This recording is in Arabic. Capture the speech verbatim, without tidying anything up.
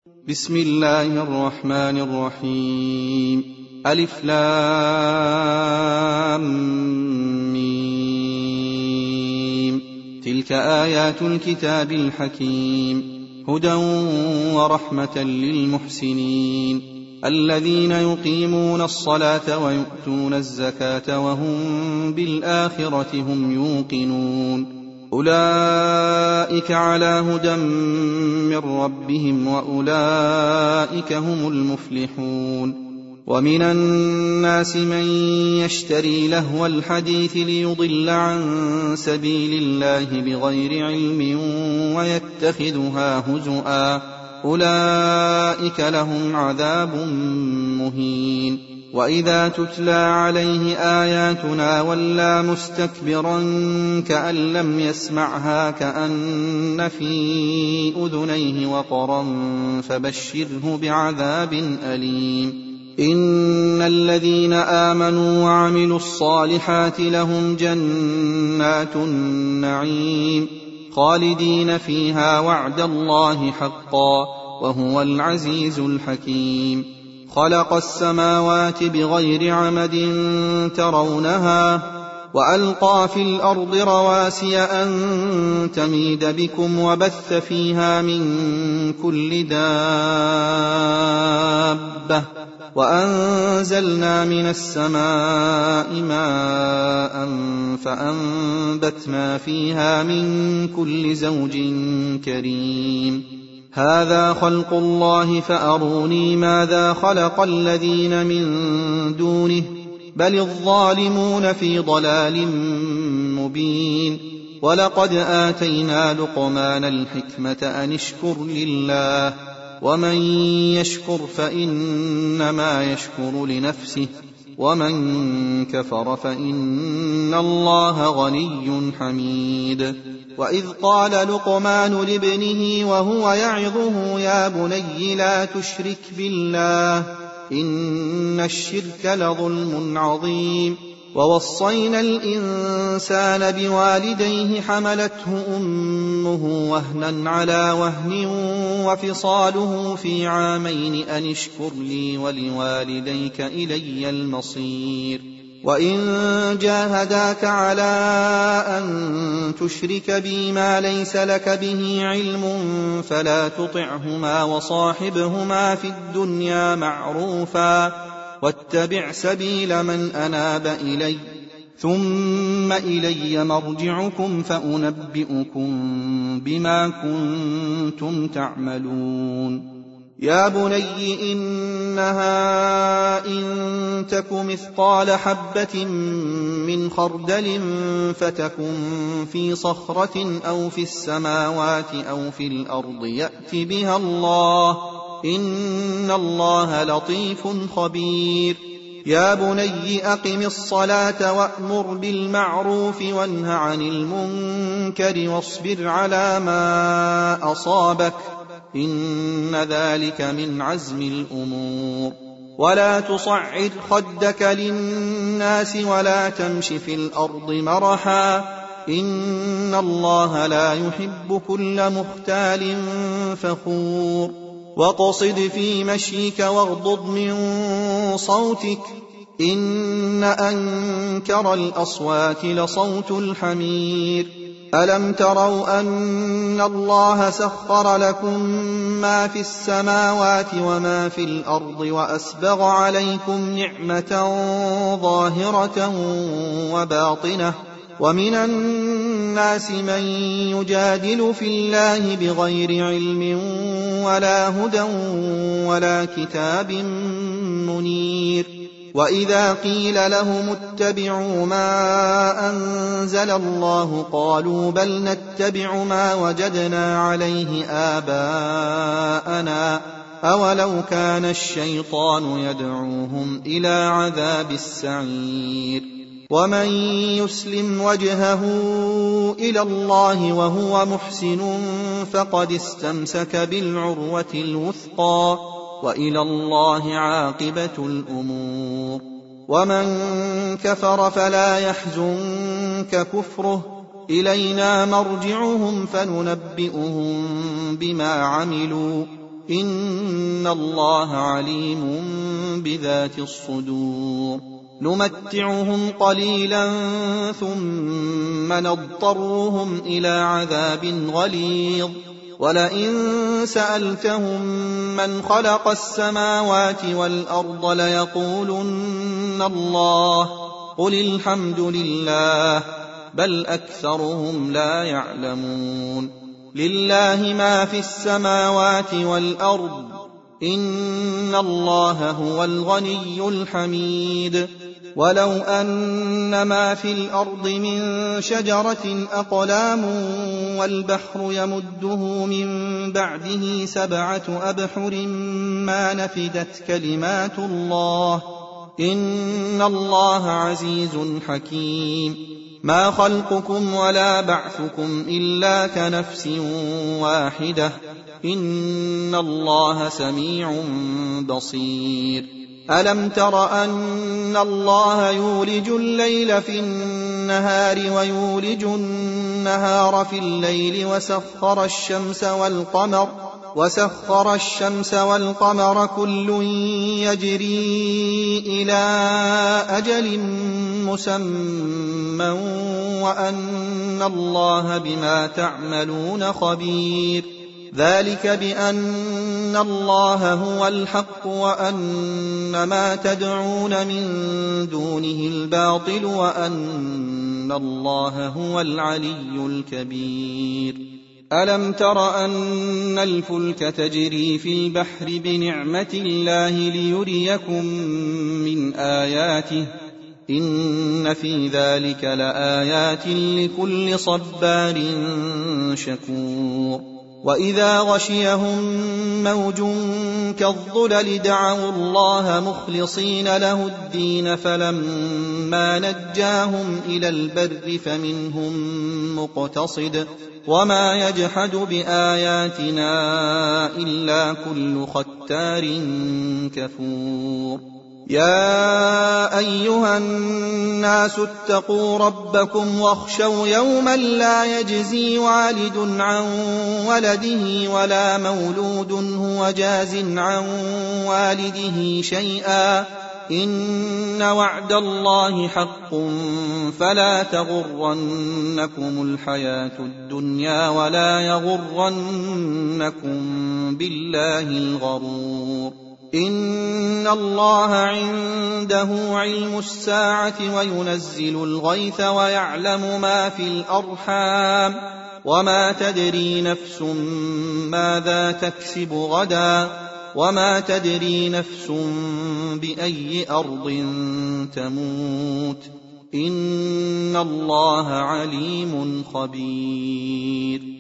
بسم الله الرحمن الرحيم. ألف لام ميم. تلك آيات الكتاب الحكيم، هدى ورحمة للمحسنين الذين يقيمون الصلاة ويؤتون الزكاة وهم بالآخرة هم يوقنون. أولئك على هدى من ربهم وأولئك هم المفلحون. ومن الناس من يشتري لهو الحديث ليضل عن سبيل الله بغير علم ويتخذها هزؤا، أولئك لهم عذاب مهين. وإذا تتلى عليه آياتنا ولى مستكبرا كأن لم يسمعها كأن في أذنيه وقرا فبشره بعذاب أليم. إن الذين آمنوا وعملوا الصالحات لهم جنات النعيم خالدين فيها وعد الله حقا وهو العزيز الحكيم. خلق السماوات بغير عمد ترونها وألقى في الأرض رواسي أن تميد بكم وبث فيها من كل دابة وأنزلنا من السماء ماء فأنبتنا فيها من كل زوج كريم. هذا خلق الله فأروني ماذا خلق الذين من دونه بل الظالمون في ضلال مبين. ولقد آتينا لقمان الحكمة أن اشكر لله ومن يشكر فإنما يشكر لنفسه ومن كفر فإن الله غني حميد. وإذ قال لقمان لابنه وهو يعظه يا بني لا تشرك بالله إن الشرك لظلم عظيم. ووصينا الإنسان بوالديه حملته أمه وهنا على وهن وفصاله في عامين أن اشكر لي ولوالديك إلي المصير. وإن جاهداك على أن تشرك بي ما ليس لك به علم فلا تطعهما وصاحبهما في الدنيا معروفا واتبع سبيل من أناب إلي ثم إلي مرجعكم فأنبئكم بما كنتم تعملون. يا بني إنها إن تك مثقال حبة من خردل فتكن في صخرة أو في السماوات أو في الأرض يأت بها الله إن الله لطيف خبير. يا بني أقم الصلاة وأمر بالمعروف وانه عن المنكر واصبر على ما أصابك إن ذلك من عزم الأمور. ولا تصعر خدك للناس ولا تمش في الأرض مرحا إن الله لا يحب كل مختال فخور. واقصد في مشيك واغضض من صوتك إن أنكر الأصوات لصوت الحمير. ألم تروا أن الله سخر لكم ما في السماوات وما في الأرض وأسبغ عليكم نعمة ظاهرة وباطنة ومن الناس من يجادل في الله بغير علم ولا هدى ولا كتاب منير. وإذا قيل لهم اتبعوا ما أنزل الله قالوا بل نتبع ما وجدنا عليه آباءنا أولو كان الشيطان يدعوهم إلى عذاب السعير. ومن يسلم وجهه إلى الله وهو محسن فقد استمسك بالعروة الوثقى وإلى الله عاقبة الأمور. ومن كفر فلا يحزنك كفره إلينا مرجعهم فننبئهم بما عملوا إن الله عليم بذات الصدور نمتعهم قليلا ثم نضطرهم إلى عذاب غليظ ولئن سألتهم من خلق السماوات والأرض ليقولن الله قل الحمد لله بل أكثرهم لا يعلمون لله ما في السماوات والأرض إن الله هو الغني الحميد ولو أن ما في الأرض من شجرة أقلام والبحر يمده من بعده سبعة أبحر ما نفدت كلمات الله إن الله عزيز حكيم ما خلقكم ولا بعثكم إلا كنفس واحدة إن الله سميع بصير ألم تر أن الله يولج الليل في النهار ويولج النهار في الليل وسخر الشمس والقمر وسخر الشمس والقمر كل يجري إلى أجل مسمى وأن الله بما تعملون خبير ذلك بأن الله هو الحق وأن ما تدعون من دونه الباطل وأن الله هو العلي الكبير ألم تر أن الفلك تجري في البحر بنعمة الله ليريكم من آياته إن في ذلك لآيات لكل صبار شكور وإذا غشيهم موج كالظلل دعوا الله مخلصين له الدين فلما نجاهم إلى البر فمنهم مقتصد وما يجحد بآياتنا إلا كل ختار كفور يا أيها الناس اتقوا ربكم واخشوا يوما لا يجزي والد عن ولده ولا مولود هو جاز عن والده شيئا إن وعد الله حق فلا تغرنكم الحياة الدنيا ولا يغرنكم بالله الغرور إن الله عنده علم الساعة وينزل الغيث ويعلم ما في الأرحام وما تدري نفس ماذا تكسب غدا وما تدري نفس بأي أرض تموت إن الله عليم خبير